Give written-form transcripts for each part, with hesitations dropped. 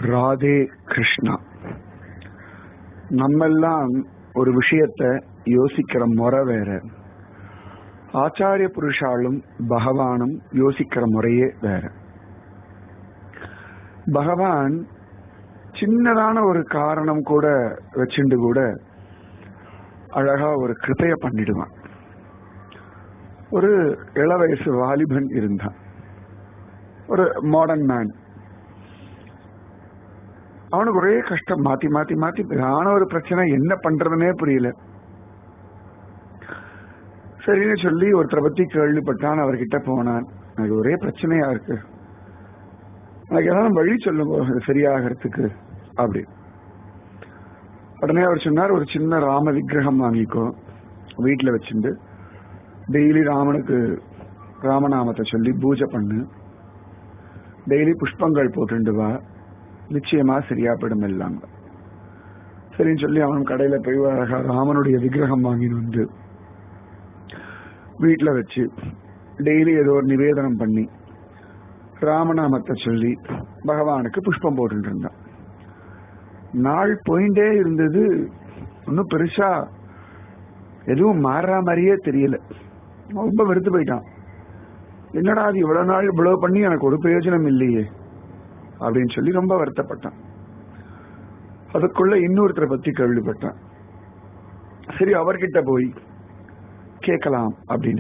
ராதே கிருஷ்ணா. நம்மெல்லாம் ஒரு விஷயத்தை யோசிக்கிற முறை வேற, ஆச்சாரிய புருஷாலும் பகவானும் யோசிக்கிற முறையே வேற. பகவான் சின்னதான ஒரு காரணம் கூட வச்சுண்டு கூட அழகா ஒரு கிருபைய பண்ணிடுவான். ஒரு இள வயசு வாலிபன் இருந்தான், ஒரு மாடர்ன் மேன். அவனுக்கு ஒரே கஷ்டம், மாத்தி மாத்தி மாத்தி ஆன ஒரு பிரச்சனை, என்ன பண்றதுன்னே புரியல. சரின்னு சொல்லி ஒருத்தரை பத்தி கேள்விப்பட்டான், அவர்கிட்ட போனான். எனக்கு ஒரே பிரச்சனையா இருக்கு, எனக்கு ஏதாவது வழி சொல்லுங்க சரியாகிறதுக்கு அப்படி. உடனே அவர் சொன்னார், ஒரு சின்ன ராம விக்கிரகம் வாங்கிக்கோ, வீட்டுல வச்சுட்டு டெய்லி ராமனுக்கு ராமநாமத்தை சொல்லி பூஜை பண்ணு, டெய்லி புஷ்பங்கள் போட்டுண்டு வா, நிச்சயமா சரியா போயிடும் எல்லாம். சரின்னு சொல்லி அவன் கடையில போய் அழகா ராமனுடைய விக்கிரகம் வாங்கின்னு வந்து வீட்டுல வச்சு டெய்லி ஏதோ ஒரு நிவேதனம் பண்ணி ராமநாமத்தை சொல்லி பகவானுக்கு புஷ்பம் போட்டு இருந்தான். நாள் போயிட்டே இருந்தது, ஒன்னும் பெருசா எதுவும் மாறுற மாதிரியே தெரியல. ரொம்ப வெறுத்து போயிட்டான். என்னடா அது இவ்வளவு நாள் இவ்வளவு பண்ணி எனக்கு ஒரு பிரயோஜனம் இல்லையே அப்படின்னு சொல்லி ரொம்ப வருத்தப்பட்டான். அதுக்குள்ள இன்னொருத்தரை பத்தி கேள்விப்பட்டான். சரி, அவர்கிட்ட போய் கேட்கலாம் அப்படின்னு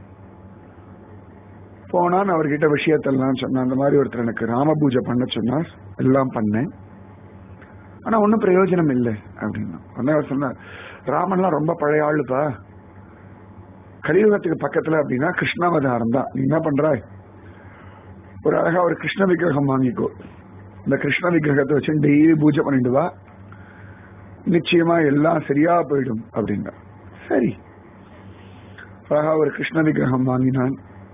போனான். அவர்கிட்ட விஷயத்தெல்லாம் சொன்னான். அந்த மாதிரி ஒருத்தர் எனக்கு ராம பூஜை பண்ண சொன்னார், எல்லாம் பண்ணேன், ஆனா ஒன்னும் பிரயோஜனம் இல்லை அப்படின்னா. உடனே அவர் சொன்னார், ராமன்லாம் ரொம்ப பழைய ஆளுப்பா, கலியுகத்துக்கு பக்கத்துல அப்படின்னா கிருஷ்ணாவதாரம் தான். நீ என்ன பண்றாய், ஒரு அழகா ஒரு கிருஷ்ண விக்கிரகம் வாங்கிக்கோ, இந்த கிருஷ்ண விக்கிரகத்தை வச்சு டெய்லி பூஜை பண்ணிட்டு வா, நிச்சயமா எல்லாம் சரியா போயிடும் அப்படின்னா. சரி, அழகா ஒரு கிருஷ்ண விக்கிரகம் வாங்கினான்.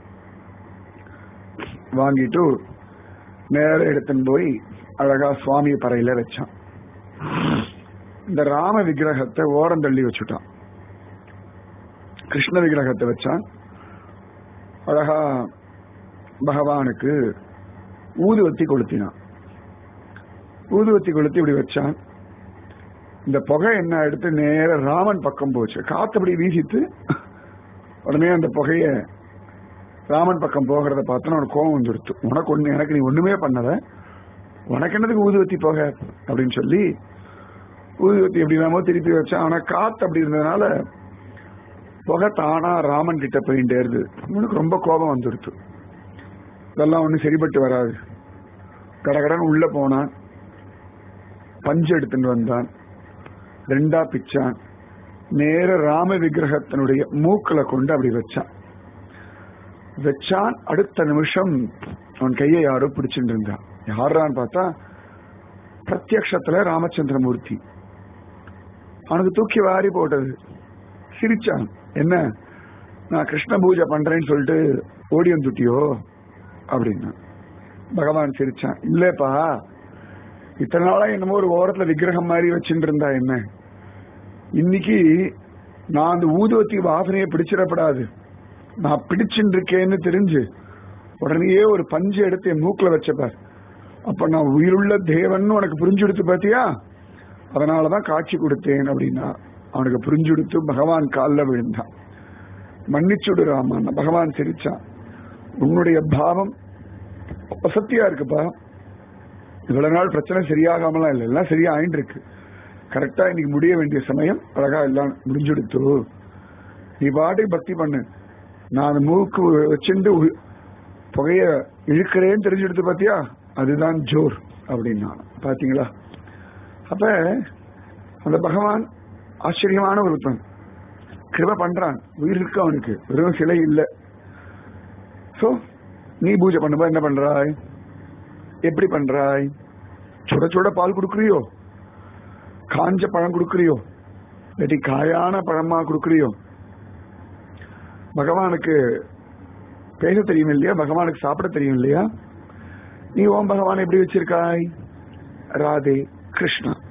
வாங்கிட்டு நேர எடுத்துன்னு போய் அழகா சுவாமி பறையில வச்சான். இந்த ராம விக்கிரகத்தை ஓரம் தள்ளி வச்சுட்டான், கிருஷ்ண விக்கிரகத்தை வச்சான். அழகா பகவானுக்கு ஊதுவத்தி கொளுத்தினான். ஊதுவத்தி கொளுத்தி இப்படி வச்சான். இந்த புகை என்ன எடுத்து நேர ராமன் பக்கம் போச்சு. காத்து அப்படி வீசித்து உடனே அந்த புகைய ராமன் பக்கம் போகிறத பார்த்தோன்னா அவனுக்கு கோபம் வந்துடுத்து. உனக்கு ஒண்ணு, எனக்கு நீ ஒண்ணுமே பண்ணல, உனக்கு என்னதுக்கு ஊதுவத்தி புகை அப்படின்னு சொல்லி ஊதுவத்தி எப்படி இல்லாமோ திருப்பி வச்சான். ஆனா காத்து அப்படி இருந்ததுனால புகை தானா ராமன் கிட்ட போயிட்டே இருந்து இவனுக்கு ரொம்ப கோபம் வந்துடுத்து. இதெல்லாம் ஒண்ணு சரிபட்டு வராது. கடகடன் உள்ள போனான், பஞ்சு எடுத்துட்டு வந்தான், ரெண்டா பிச்சான், நேர ராம விக்கிரகத்தினுடைய மூக்களை கொண்டு அப்படி வச்சான். அடுத்த நிமிஷம் அவன் கையை யாரோ பிடிச்சிட்டு இருந்தான். யாரான்னு பார்த்தா பிரத்யக்ஷத்துல ராமச்சந்திரமூர்த்தி. அவனுக்கு தூக்கி வாரி போட்டது. சிரிச்சான். என்ன, நான் கிருஷ்ண பூஜை பண்றேன்னு சொல்லிட்டு ஓடி வந்துட்டியோ அப்படின்னா. பகவான் சிரிச்சான். இல்லப்பா, இத்தனை நாளா என்னமோ ஒரு ஓரத்துல விக்கிரகம் மாதிரி வச்சுட்டு இருந்தா என்ன, இன்னைக்கு நான் அந்த ஊதுவத்தி வாசனையை பிடிச்சிடப்படாது, நான் பிடிச்சுட்டு இருக்கேன்னு தெரிஞ்சு உடனேயே ஒரு பஞ்சு எடுத்து என் மூக்குல வச்சப்பார். அப்ப நான் உயிருள்ள தேவன் உனக்கு புரிஞ்சுடுத்து பாத்தியா, அதனாலதான் காட்சி கொடுத்தேன் அப்படின்னா. அவனுக்கு புரிஞ்சுடுத்து பகவான் காலில் விழுந்தான். மன்னிச்சுடு ராமன். பகவான் சிரிச்சான். உன்னுடைய பாவம் அசத்தியா இருக்குப்பா, இவ்வளவு நாள் பிரச்சனை சரியாகாமலாம் இல்லை, எல்லாம் சரியா ஆயிட்டு இருக்கு. கரெக்டா இன்னைக்கு முடிய வேண்டிய சமயம் அழகா எல்லாம் முடிஞ்சுடுத்து. நீ பாட்டுக்கு பக்தி பண்ணு, நான் மூக்கு வச்சுட்டு புகைய இழுக்கிறேன்னு தெரிஞ்செடுத்து பாத்தியா, அதுதான் ஜோர் அப்படின்னா. பாத்தீங்களா? அப்ப அந்த பகவான் ஆச்சரியமான ஒருத்தன், கிருபை பண்றான். உயிர் இருக்கு அவனுக்கு, வெறும் சிலை இல்லை. சோ நீ பூஜை பண்ணும்போது என்ன பண்றாய், எப்படி பண்றாய்? சுட சுட பால் கொடுக்குறியோ, காஞ்ச பழம் கொடுக்குறியோ, இல்லாட்டி காயான பழமா கொடுக்குறியோ? பகவானுக்கு பேச தெரியும் இல்லையா, பகவானுக்கு சாப்பிட தெரியும் இல்லையா? நீ ஓம் பகவான் எப்படி வச்சிருக்காய்? ராதே கிருஷ்ணா.